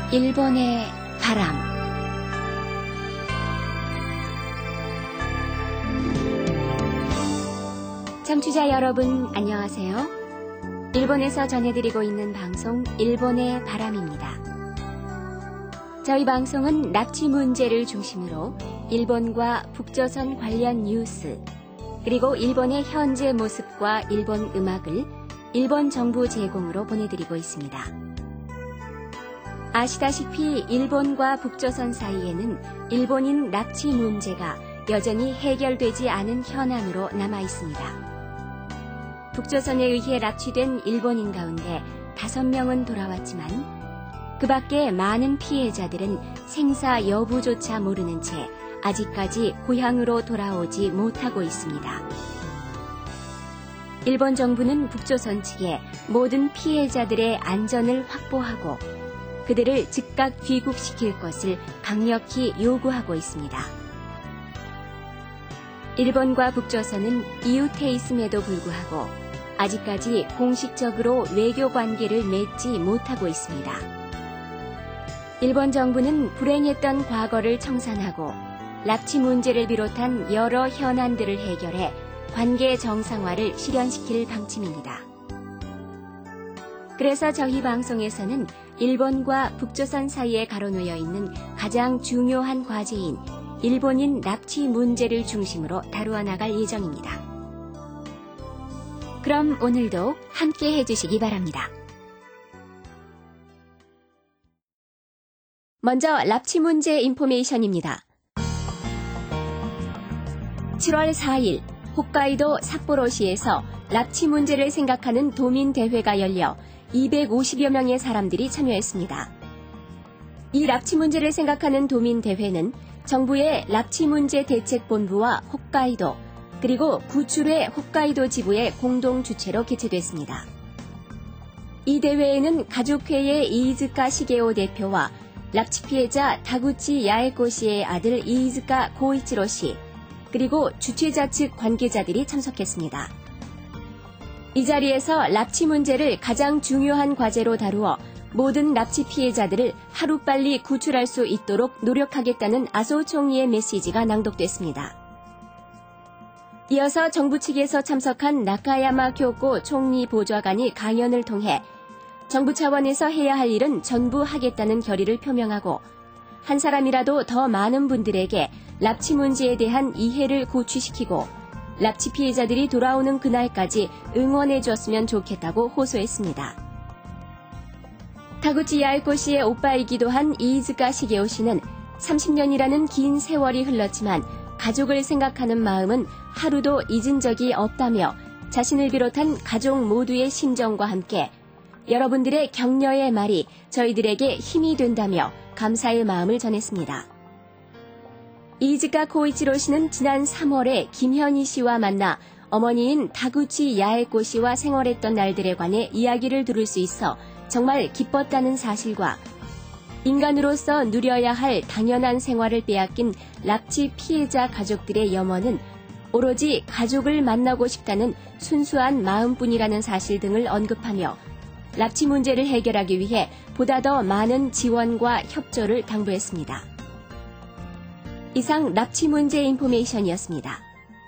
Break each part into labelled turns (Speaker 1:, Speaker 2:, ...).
Speaker 1: 일본의 바람. 청취자 여러분 안녕하세요. 일본에서 전해드리고 있는 방송 일본의 바람입니다. 저희 방송은 납치 문제를 중심으로 일본과 북조선 관련 뉴스, 그리고 일본의 현재 모습과 일본 음악을 일본 정부 제공으로 보내드리고 있습니다. 아시다시피 일본과 북조선 사이에는 일본인 납치 문제가 여전히 해결되지 않은 현안으로 남아 있습니다. 북조선에 의해 납치된 일본인 가운데 5명은 돌아왔지만 그 밖에 많은 피해자들은 생사 여부조차 모르는 채 아직까지 고향으로 돌아오지 못하고 있습니다. 일본 정부는 북조선 측에 모든 피해자들의 안전을 확보하고 그들을 즉각 귀국시킬 것을 강력히 요구하고 있습니다. 일본과 북조선은 이웃해 있음에도 불구하고 아직까지 공식적으로 외교 관계를 맺지 못하고 있습니다. 일본 정부는 불행했던 과거를 청산하고 납치 문제를 비롯한 여러 현안들을 해결해 관계 정상화를 실현시킬 방침입니다. 그래서 저희 방송에서는 일본과 북조선 사이에 가로놓여 있는 가장 중요한 과제인 일본인 납치 문제를 중심으로 다루어 나갈 예정입니다. 그럼 오늘도 함께 해주시기 바랍니다. 먼저 납치 문제 인포메이션입니다. 7월 4일 홋카이도 삿포로시에서 납치 문제를 생각하는 도민대회가 열려 250여 명의 사람들이 참여했습니다. 이 납치 문제를 생각하는 도민대회는 정부의 납치 문제 대책본부와 홋카이도 그리고 구출의 홋카이도 지부의 공동 주최로 개최됐습니다. 이 대회에는 가족회의 이이즈카 시게오 대표와 납치 피해자 다구치 야에코 씨의 아들 이이즈카 고이치로 씨 그리고 주최자 측 관계자들이 참석했습니다. 이 자리에서 납치 문제를 가장 중요한 과제로 다루어 모든 납치 피해자들을 하루빨리 구출할 수 있도록 노력하겠다는 아소 총리의 메시지가 낭독됐습니다. 이어서 정부 측에서 참석한 나카야마 교코 총리 보좌관이 강연을 통해 정부 차원에서 해야 할 일은 전부 하겠다는 결의를 표명하고 한 사람이라도 더 많은 분들에게 납치 문제에 대한 이해를 고취시키고 납치 피해자들이 돌아오는 그날까지 응원해 줬으면 좋겠다고 호소했습니다. 다구치 야에코 씨의 오빠이기도 한 이이즈카 시게오 씨는 30년이라는 긴 세월이 흘렀지만 가족을 생각하는 마음은 하루도 잊은 적이 없다며 자신을 비롯한 가족 모두의 심정과 함께 여러분들의 격려의 말이 저희들에게 힘이 된다며 감사의 마음을 전했습니다. 이이즈카 고이치로 씨는 지난 3월에 김현희 씨와 만나 어머니인 다구치 야에코 씨와 생활했던 날들에 관해 이야기를 들을 수 있어 정말 기뻤다는 사실과 인간으로서 누려야 할 당연한 생활을 빼앗긴 납치 피해자 가족들의 염원은 오로지 가족을 만나고 싶다는 순수한 마음뿐이라는 사실 등을 언급하며 납치 문제를 해결하기 위해 보다 더 많은 지원과 협조를 당부했습니다. 이상 납치 문제 인포메이션이었습니다.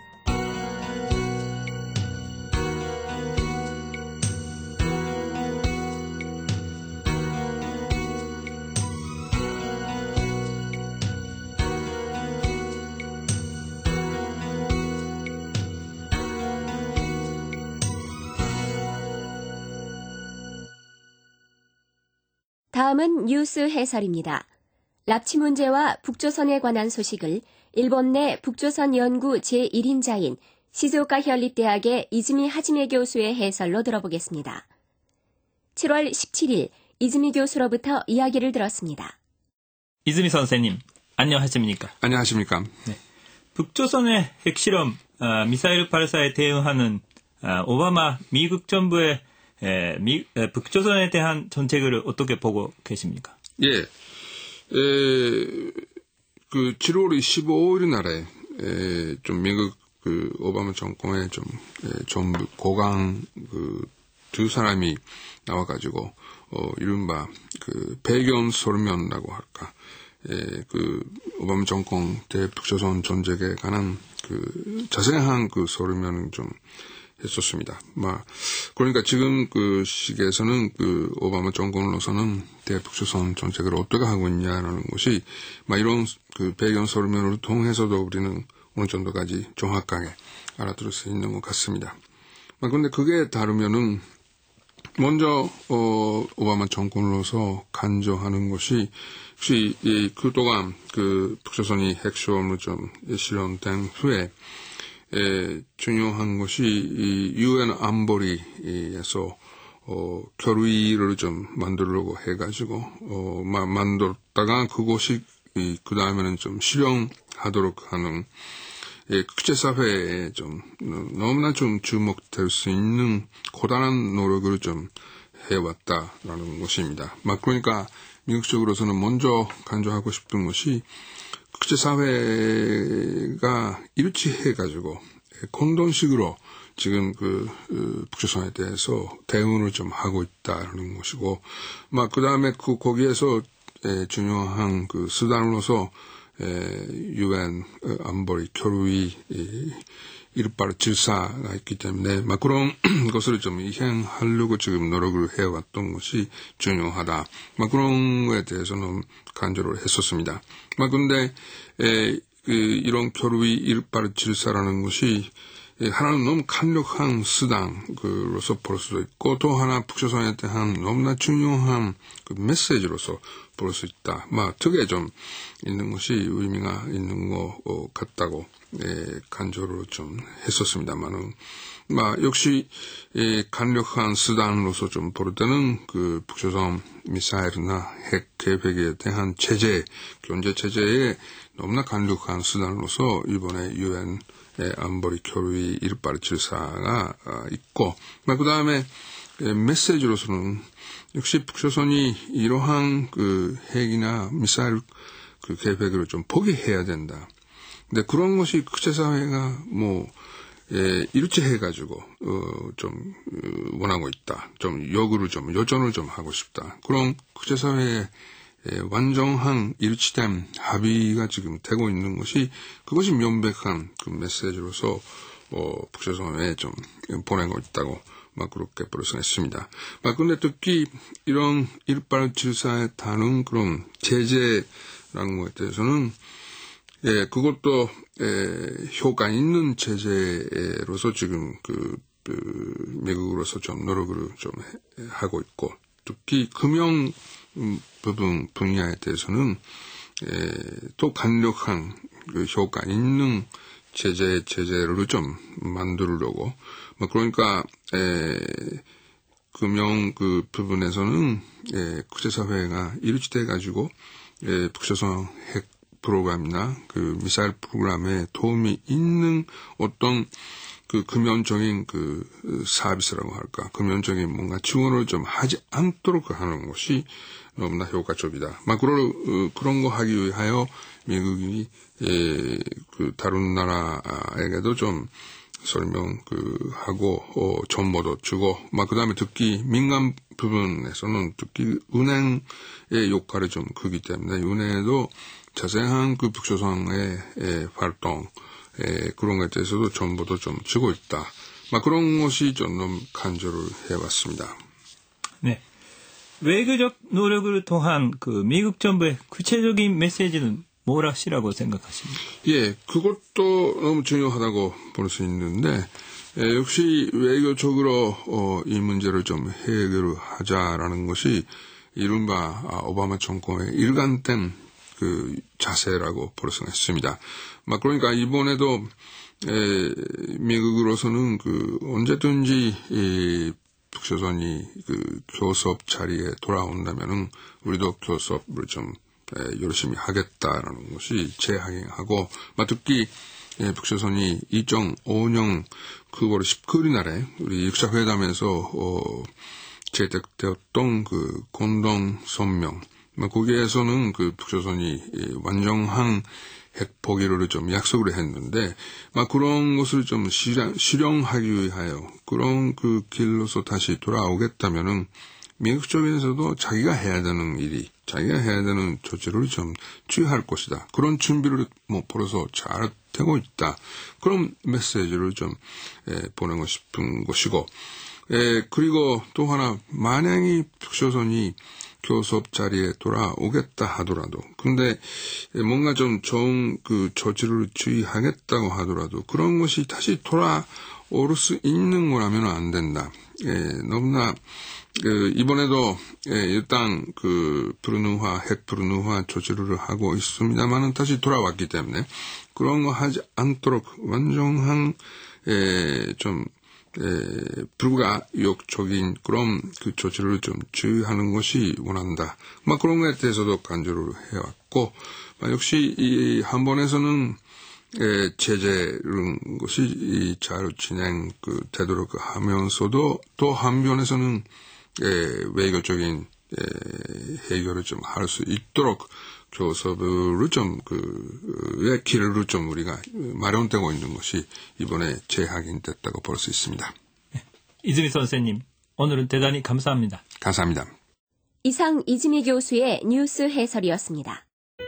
Speaker 1: 다음은 뉴스 해설입니다. 납치 문제와 북조선에 관한 소식을 일본 내 북조선 연구 제1인자인 시즈오카 현립대학의 이즈미 하지메 교수의 해설로 들어보겠습니다. 7월 17일 이즈미 교수로부터 이야기를 들었습니다.
Speaker 2: 이즈미 선생님, 안녕하십니까?
Speaker 3: 안녕하십니까?
Speaker 2: 네. 북조선의 핵실험 미사일 발사에 대응하는 오바마 미국 정부의 북조선에 대한 정책을 어떻게 보고 계십니까?
Speaker 3: 예. 그 7월 25일 날에 좀 미국 그 오바마 정권의 좀 고강 그 두 사람이 나와가지고 이른바 그 배경 설명이라고 할까. 그 오바마 정권 대북조선 전쟁에 관한 그 자세한 그 설명을 좀 했었습니다. 그러니까 지금 그 시기에서는 그 오바마 정권으로서는 대북조선 정책을 어떻게 하고 있냐라는 것이 이런 그 배경 설명을 통해서도 우리는 어느 정도까지 정확하게 알아들을 수 있는 것 같습니다. 그런데 그게 다르면은 먼저 오바마 정권으로서 간주하는 것이 혹시 그동안 그 북조선이 핵시험으로 좀 실현된 후에 중요한 것이 이 유엔 안보리에서 결의를 좀 만들려고 해가지고 만들었다가 그것이 그 다음에는 좀 실현하도록 하는 국제사회에 좀 너무나 좀 주목될 수 있는 고단한 노력을 좀 해왔다라는 것입니다. 그러니까 미국 쪽으로서는 먼저 강조하고 싶은 것이 국제사회가 일치해가지고 공동식으로 지금 그 북조선에 대해서 대응을 좀 하고 있다라는 것이고, 그 다음에 거기에서 중요한 그 수단으로서 유엔 안보리 결의 1874가 있기 때문에 그런 것을 좀 이행하려고 지금 노력을 해왔던 것이 중요하다. 그런 거에 대해서는 간주를 했었습니다. 근데 이런 결의 1874라는 것이 하나는 너무 강력한 수단으로서 볼 수도 있고 또 하나 북조선에 대한 너무나 중요한 그 메시지로서 볼 수 있다. 특에 좀 있는 것이 의미가 있는 것 같다고 간주를 좀 했었습니다만은 역시 강력한 수단으로서 좀 볼 때는 그 북조선 미사일이나 핵 계획에 대한 제재, 경제 제재에 너무나 강력한 수단으로서 이번에 유엔 안보리 결의 1874가 있고, 그 다음에 메시지로서는 역시 북조선이 이러한 그 핵이나 미사일 그 계획을 좀 포기해야 된다. 근데 그런 것이 국제사회가 일치해가지고 좀 원하고 있다. 좀 요전을 좀 하고 싶다. 그런 국제사회의 완전한 일치된 합의가 지금 되고 있는 것이 그것이 명백한 그 메시지로서 북조선에 좀 보내고 있다고 그렇게 볼 수가 있습니다. 근데 특히 이런 1874에 다른 그런 제재라는 것에 대해서는 그것도 효과 있는 제재로서 지금 그 미국으로서 좀 노력을 좀 하고 있고, 특히 금융 부분 분야에 대해서는 또 강력한 그 효과 있는 제재를 좀 만들려고, 그러니까 금융 그 부분에서는 국제사회가 일치돼 가지고 북조선 핵 프로그램이나 그 미사일 프로그램에 도움이 있는 어떤 그 금연적인 그 서비스라고 할까, 금연적인 뭔가 지원을 좀 하지 않도록 하는 것이 너무나 효과적이다. 그런 거 하기 위하여 미국이 그 다른 나라에게도 좀 하고 정보도 주고, 그다음에 특히 민간 부분에서는 특히 은행의 역할이 좀 크기 때문에 은행에도 자세한 그 북조선의 활동 그런 것에 대해서도 정보도 좀 주고 있다. 그런 것이 좀 너무 간주를 해왔습니다.
Speaker 2: 네. 외교적 노력을 통한 그 미국 정부의 구체적인 메시지는 뭐라시라고 생각하십니까?
Speaker 3: 그것도 너무 중요하다고 볼 수 있는데, 역시 외교적으로 이 문제를 좀 해결하자라는 것이 이른바 오바마 정권의 일관된 그 자세라고 볼 수가 있습니다. 그러니까 이번에도 미국으로서는 그 언제든지 북조선이 그 교섭 자리에 돌아온다면은 우리도 교섭을 좀 열심히 하겠다라는 것이 재확인하고, 특히 북조선이 2005년 9월 19일 날에 우리 6차 회담에서 채택되었던 그 공동 성명, 거기에서는 그 북조선이 완전한 핵 포기를 좀 약속을 했는데, 그런 것을 좀 실현하기 위하여 그런 그 길로서 다시 돌아오겠다면은 미국 쪽에서도 자기가 해야 되는 조치를 좀 취할 것이다. 그런 준비를 벌어서 잘 되고 있다. 그런 메시지를 좀 보내고 싶은 것이고, 그리고 또 하나, 만약에 북조선이 교섭 자리에 돌아오겠다 하더라도, 근데 뭔가 좀 좋은 그 조치를 취하겠다고 하더라도 그런 것이 다시 돌아올 수 있는 거라면 안 된다. 너무나 이번에도 일단 그 핵 불능화 조치를 하고 있습니다만은 다시 돌아왔기 때문에 그런 거 하지 않도록 완전한 좀 불가역적인 그런 그 조치를 좀 취하는 것이 원한다. 그런 것에 대해서도 강조를 해왔고, 역시 이 한번에서는 제재는 것이 잘 되도록 하면서도 또 한편에서는 외교적인 해결을 좀 할 수 있도록 교섭을 의 길을 좀 우리가 마련되고 있는 것이 이번에 재확인됐다고 볼 수 있습니다.
Speaker 2: 이즈미 선생님, 오늘은 대단히 감사합니다.
Speaker 3: 감사합니다.
Speaker 1: 이상 이즈미 교수의 뉴스 해설이었습니다.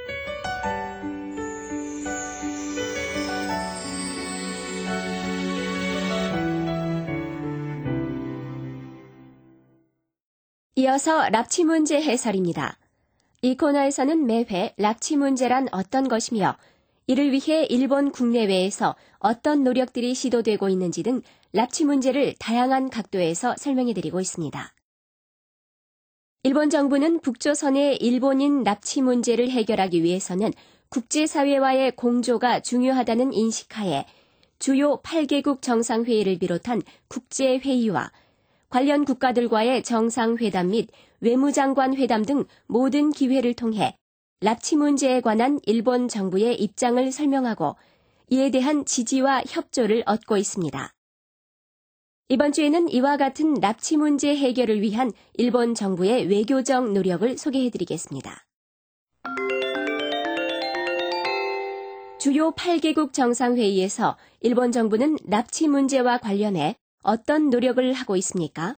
Speaker 1: 이어서 납치 문제 해설입니다. 이 코너에서는 매회 납치 문제란 어떤 것이며 이를 위해 일본 국내외에서 어떤 노력들이 시도되고 있는지 등 납치 문제를 다양한 각도에서 설명해드리고 있습니다. 일본 정부는 북조선의 일본인 납치 문제를 해결하기 위해서는 국제사회와의 공조가 중요하다는 인식하에 주요 8개국 정상회의를 비롯한 국제회의와 관련 국가들과의 정상회담 및 외무장관 회담 등 모든 기회를 통해 납치 문제에 관한 일본 정부의 입장을 설명하고 이에 대한 지지와 협조를 얻고 있습니다. 이번 주에는 이와 같은 납치 문제 해결을 위한 일본 정부의 외교적 노력을 소개해드리겠습니다. 주요 8개국 정상회의에서 일본 정부는 납치 문제와 관련해 어떤 노력을 하고 있습니까?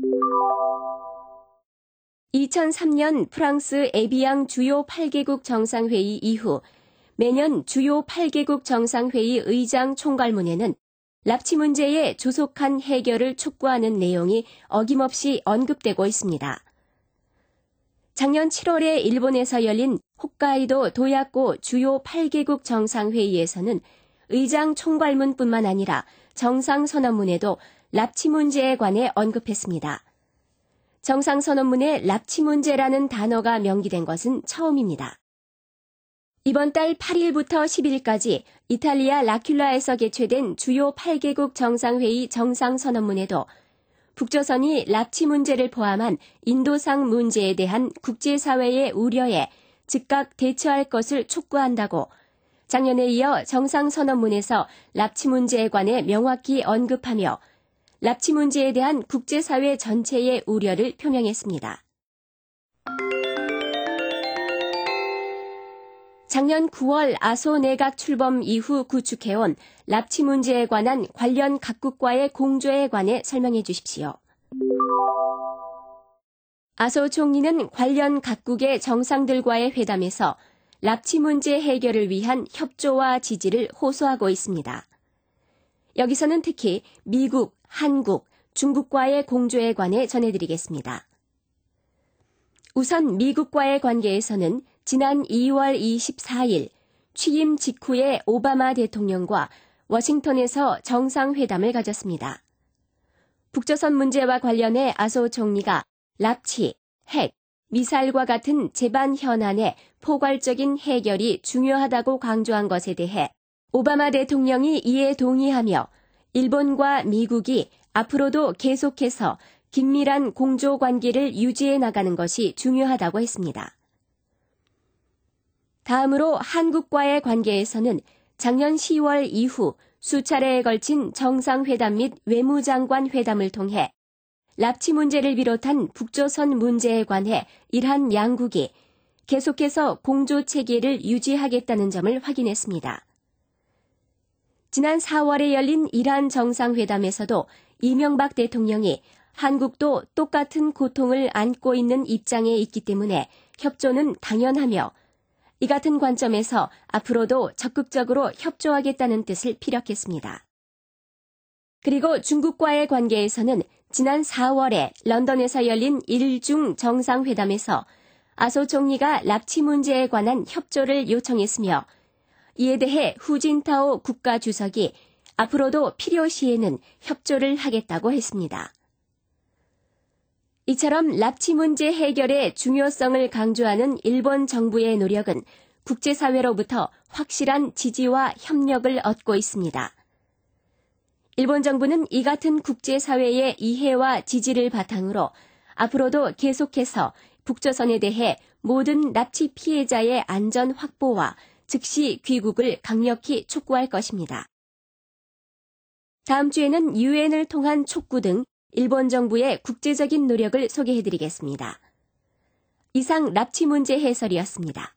Speaker 1: 2003년 프랑스 에비앙 주요 8개국 정상회의 이후 매년 주요 8개국 정상회의 의장 총괄문에는 납치 문제의 조속한 해결을 촉구하는 내용이 어김없이 언급되고 있습니다. 작년 7월에 일본에서 열린 홋카이도 도야코 주요 8개국 정상회의에서는 의장 총괄문뿐만 아니라 정상선언문에도 납치 문제에 관해 언급했습니다. 정상선언문에 납치 문제라는 단어가 명기된 것은 처음입니다. 이번 달 8일부터 10일까지 이탈리아 라큘라에서 개최된 주요 8개국 정상회의 정상선언문에도 북조선이 납치 문제를 포함한 인도상 문제에 대한 국제사회의 우려에 즉각 대처할 것을 촉구한다고 작년에 이어 정상선언문에서 납치 문제에 관해 명확히 언급하며 납치 문제에 대한 국제사회 전체의 우려를 표명했습니다. 작년 9월 아소 내각 출범 이후 구축해온 납치 문제에 관한 관련 각국과의 공조에 관해 설명해 주십시오. 아소 총리는 관련 각국의 정상들과의 회담에서 납치 문제 해결을 위한 협조와 지지를 호소하고 있습니다. 여기서는 특히 미국, 한국, 중국과의 공조에 관해 전해드리겠습니다. 우선 미국과의 관계에서는 지난 2월 24일 취임 직후에 오바마 대통령과 워싱턴에서 정상회담을 가졌습니다. 북조선 문제와 관련해 아소 총리가 납치, 핵, 미사일과 같은 재반 현안의 포괄적인 해결이 중요하다고 강조한 것에 대해 오바마 대통령이 이에 동의하며 일본과 미국이 앞으로도 계속해서 긴밀한 공조 관계를 유지해 나가는 것이 중요하다고 했습니다. 다음으로 한국과의 관계에서는 작년 10월 이후 수차례에 걸친 정상회담 및 외무장관 회담을 통해 납치 문제를 비롯한 북조선 문제에 관해 이란 양국이 계속해서 공조 체계를 유지하겠다는 점을 확인했습니다. 지난 4월에 열린 이란 정상회담에서도 이명박 대통령이 한국도 똑같은 고통을 안고 있는 입장에 있기 때문에 협조는 당연하며 이 같은 관점에서 앞으로도 적극적으로 협조하겠다는 뜻을 피력했습니다. 그리고 중국과의 관계에서는 지난 4월에 런던에서 열린 일중 정상회담에서 아소 총리가 납치 문제에 관한 협조를 요청했으며 이에 대해 후진타오 국가주석이 앞으로도 필요시에는 협조를 하겠다고 했습니다. 이처럼 납치 문제 해결의 중요성을 강조하는 일본 정부의 노력은 국제사회로부터 확실한 지지와 협력을 얻고 있습니다. 일본 정부는 이 같은 국제사회의 이해와 지지를 바탕으로 앞으로도 계속해서 북조선에 대해 모든 납치 피해자의 안전 확보와 즉시 귀국을 강력히 촉구할 것입니다. 다음 주에는 유엔을 통한 촉구 등 일본 정부의 국제적인 노력을 소개해드리겠습니다. 이상 납치 문제 해설이었습니다.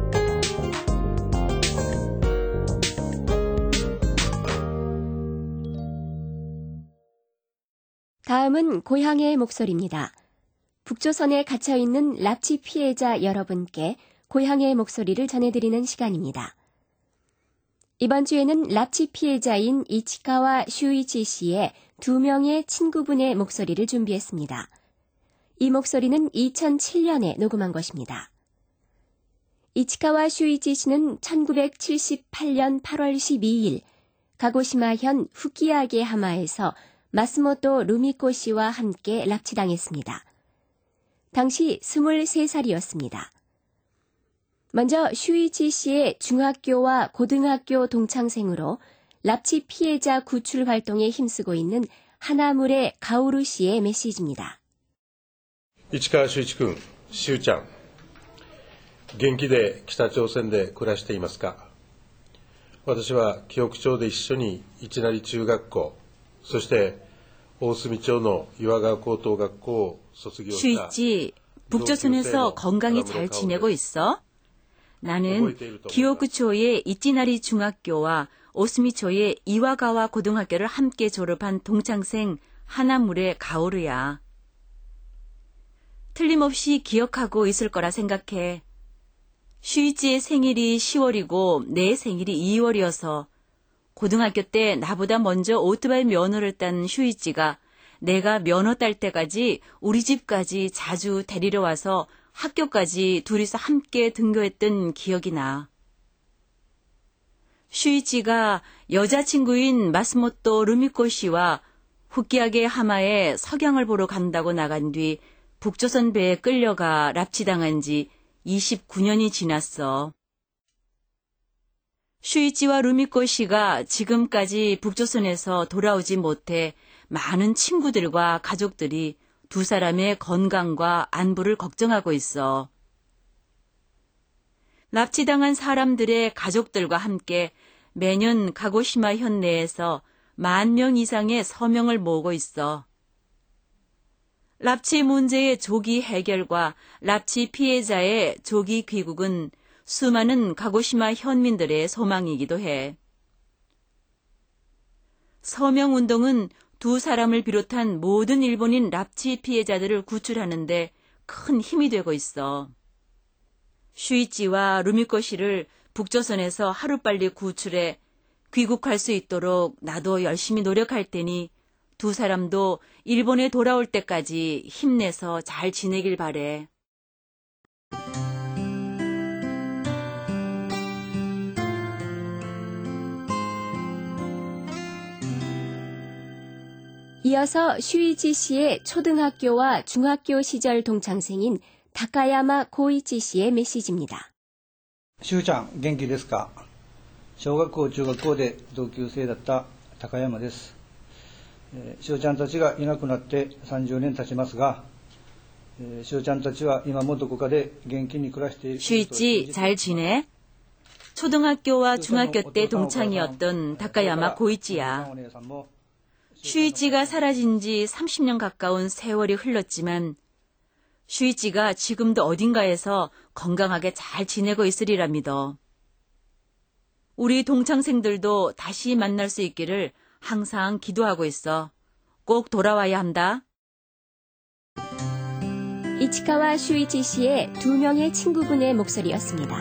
Speaker 1: 다음은 고향의 목소리입니다. 북조선에 갇혀있는 납치 피해자 여러분께 고향의 목소리를 전해드리는 시간입니다. 이번 주에는 납치 피해자인 이치카와 슈이치 씨의 2명의 친구분의 목소리를 준비했습니다. 이 목소리는 2007년에 녹음한 것입니다. 이치카와 슈이치 씨는 1978년 8월 12일 가고시마현 후키야게 하마에서 마스모토 루미코 씨와 함께 납치당했습니다. 당시 23살이었습니다. 먼저 슈이치 씨의 중학교와 고등학교 동창생으로 납치 피해자 구출 활동에 힘쓰고 있는 하나물의 가오루 씨의 메시지입니다.
Speaker 4: 이치카 슈이치君、しゅうちゃん、元気で北朝鮮で暮らしていますか？私は紀北町で一緒に市成中学校、そして大隅町の岩川高等学校を卒業した
Speaker 5: 슈이치, 북조선에서 건강히 잘 지내고 있어? 나는 기호구초의 이치나리 중학교와 오스미초의 이와가와 고등학교를 함께 졸업한 동창생 하나물의 가오르야. 틀림없이 기억하고 있을 거라 생각해. 슈이치의 생일이 10월이고 내 생일이 2월이어서 고등학교 때 나보다 먼저 오토바이 면허를 딴 슈이치가 내가 면허 딸 때까지 우리 집까지 자주 데리러 와서 학교까지 둘이서 함께 등교했던 기억이 나. 슈이치가 여자친구인 마스모토 루미코 씨와 후키야게 하마에 석양을 보러 간다고 나간 뒤 북조선 배에 끌려가 납치당한 지 29년이 지났어. 슈이치와 루미코 씨가 지금까지 북조선에서 돌아오지 못해 많은 친구들과 가족들이 두 사람의 건강과 안부를 걱정하고 있어. 납치당한 사람들의 가족들과 함께 매년 가고시마 현내에서 10,000명 이상의 서명을 모으고 있어. 납치 문제의 조기 해결과 납치 피해자의 조기 귀국은 수많은 가고시마 현민들의 소망이기도 해. 서명운동은 두 사람을 비롯한 모든 일본인 납치 피해자들을 구출하는 데 큰 힘이 되고 있어. 슈이치와 루미코 씨를 북조선에서 하루빨리 구출해 귀국할 수 있도록 나도 열심히 노력할 테니 두 사람도 일본에 돌아올 때까지 힘내서 잘 지내길 바래.
Speaker 1: 이어서 슈이치 씨의 초등학교와 중학교 시절 동창생인 다카야마 고이치 씨의 메시지입니다.
Speaker 6: しゅうちゃん、元気ですか？小学校、中学校で同級生だった高山です。しゅうちゃんたちがいなくなって30年経ちますが、しゅうちゃんたちは今もどこかで元気に暮らしている。
Speaker 5: 슈이치, 잘 지내? 초등학교와 중학교 때 동창이었던 다카야마 고이치야. 슈이치가 사라진 지 30년 가까운 세월이 흘렀지만 슈이치가 지금도 어딘가에서 건강하게 잘 지내고 있으리라 믿어. 우리 동창생들도 다시 만날 수 있기를 항상 기도하고 있어. 꼭 돌아와야 한다.
Speaker 1: 이치카와 슈이치 씨의 두 명의 친구분의 목소리였습니다.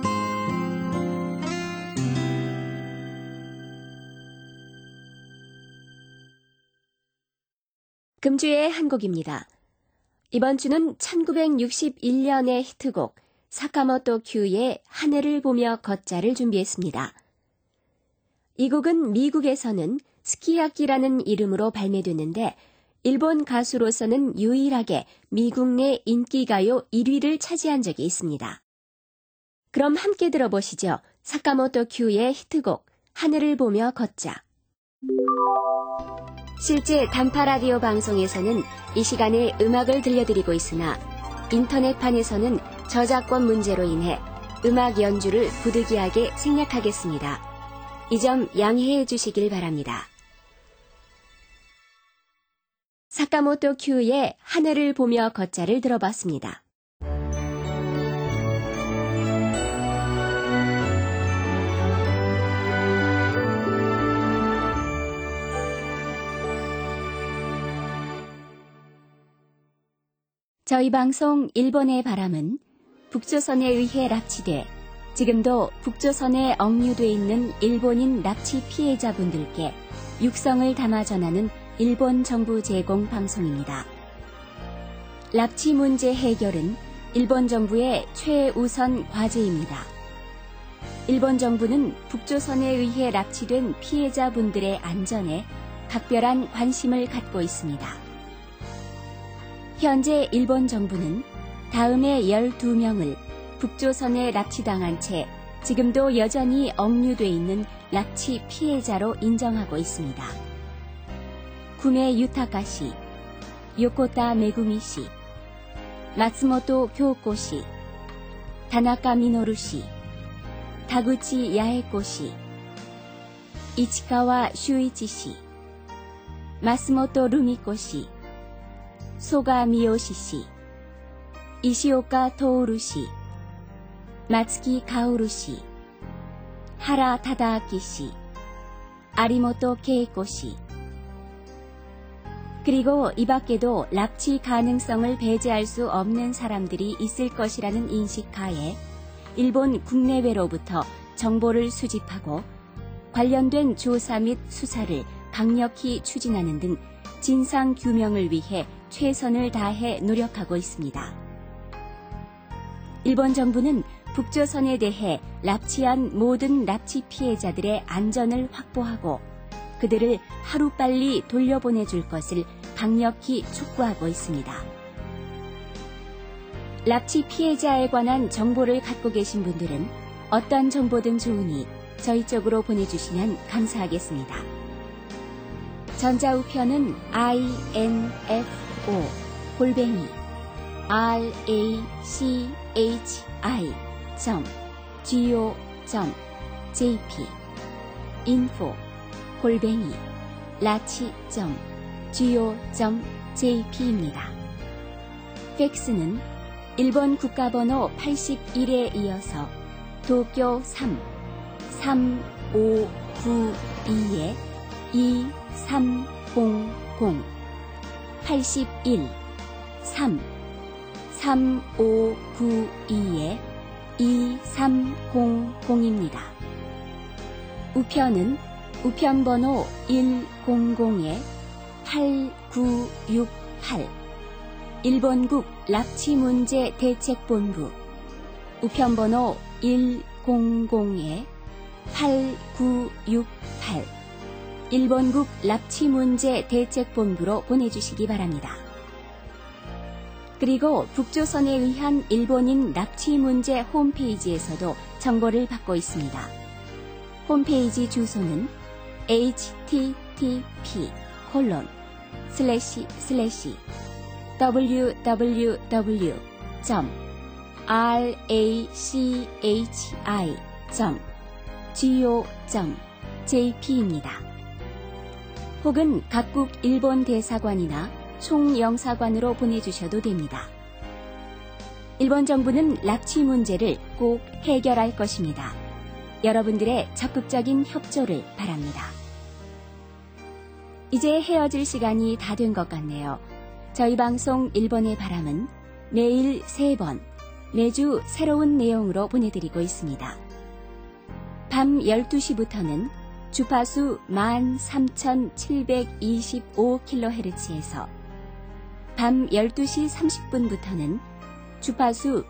Speaker 1: 금주의 한 곡입니다. 이번 주는 1961년의 히트곡 사카모토 큐의 하늘을 보며 걷자를 준비했습니다. 이 곡은 미국에서는 스키야키라는 이름으로 발매됐는데 일본 가수로서는 유일하게 미국 내 인기가요 1위를 차지한 적이 있습니다. 그럼 함께 들어보시죠. 사카모토 큐의 히트곡 하늘을 보며 걷자. 실제 단파 라디오 방송에서는 이 시간에 음악을 들려드리고 있으나 인터넷판에서는 저작권 문제로 인해 음악 연주를 부득이하게 생략하겠습니다. 이 점 양해해 주시길 바랍니다. 사카모토 큐의 하늘을 보며 걷자를 들어봤습니다. 저희 방송 일본의 바람은 북조선에 의해 납치돼 지금도 북조선에 억류돼 있는 일본인 납치 피해자분들께 육성을 담아 전하는 일본 정부 제공 방송입니다. 납치 문제 해결은 일본 정부의 최우선 과제입니다. 일본 정부는 북조선에 의해 납치된 피해자분들의 안전에 각별한 관심을 갖고 있습니다. 현재 일본 정부는 다음에 12명을 북조선에 납치당한 채 지금도 여전히 억류돼 있는 납치 피해자로 인정하고 있습니다. 구메 유타카 씨, 요코타 메구미 씨, 마츠모토 교코 씨, 다나카 미노루 씨, 다구치 야에코 씨, 이치카와 슈이치 씨, 마스모토 루미코 씨, 소가 미요시 씨, 이시오카 토오루 씨, 마츠키 카오루 씨, 하라 타다아키 씨, 아리모토 케이코 씨, 그리고 이 밖에도 납치 가능성을 배제할 수 없는 사람들이 있을 것이라는 인식하에 일본 국내외로부터 정보를 수집하고 관련된 조사 및 수사를 강력히 추진하는 등 진상 규명을 위해 최선을 다해 노력하고 있습니다. 일본 정부는 북조선에 대해 납치한 모든 납치 피해자들의 안전을 확보하고 그들을 하루빨리 돌려보내줄 것을 강력히 촉구하고 있습니다. 납치 피해자에 관한 정보를 갖고 계신 분들은 어떤 정보든 좋으니 저희 쪽으로 보내주시면 감사하겠습니다. 전자우편은 info@rachi.go.jp info@rachi.go.jp입니다. 팩스는 일본 국가번호 81에 이어서 도쿄 3-3592-2300 81 3-3592-2300입니다. 우편은 우편번호 100-8968 일본국 납치문제 대책본부 우편번호 100-8968 일본국 납치문제 대책본부로 보내주시기 바랍니다. 그리고 북조선에 의한 일본인 납치 문제 홈페이지에서도 정보를 받고 있습니다. 홈페이지 주소는 http://www.rachi.go.jp입니다. 혹은 각국 일본 대사관이나 총영사관으로 보내주셔도 됩니다. 일본 정부는 납치 문제를 꼭 해결할 것입니다. 여러분들의 적극적인 협조를 바랍니다. 이제 헤어질 시간이 다 된 것 같네요. 저희 방송 일본의 바람은 매일 3번, 매주 새로운 내용으로 보내드리고 있습니다. 밤 12시부터는 주파수 13,725kHz에서 밤 12시 30분부터는 주파수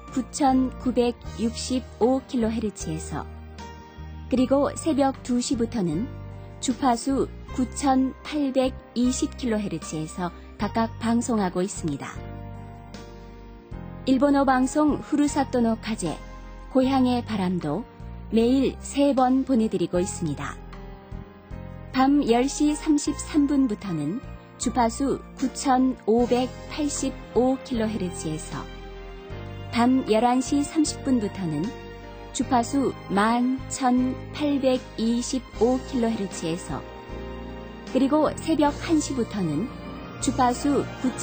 Speaker 1: 9,965kHz에서 그리고 새벽 2시부터는 주파수 9,820kHz에서 각각 방송하고 있습니다. 일본어 방송 후루사토노 카제, 고향의 바람도 매일 3번 보내드리고 있습니다. 밤 10시 33분부터는 주파수 9,585kHz에서 밤 11시 30분부터는 주파수 11,825kHz에서 그리고 새벽 1시부터는 주파수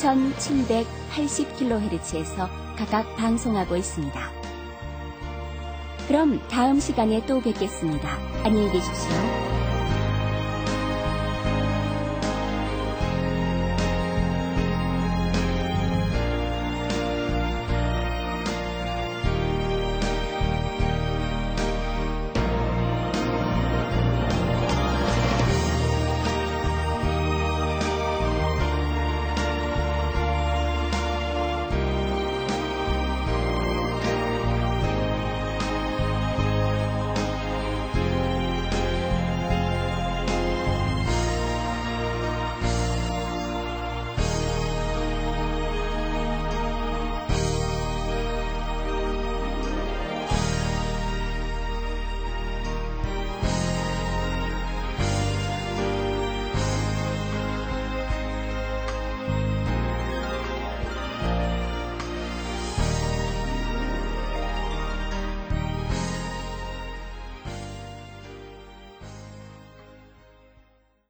Speaker 1: 9,780kHz에서 각각 방송하고 있습니다. 그럼 다음 시간에 또 뵙겠습니다. 안녕히 계십시오.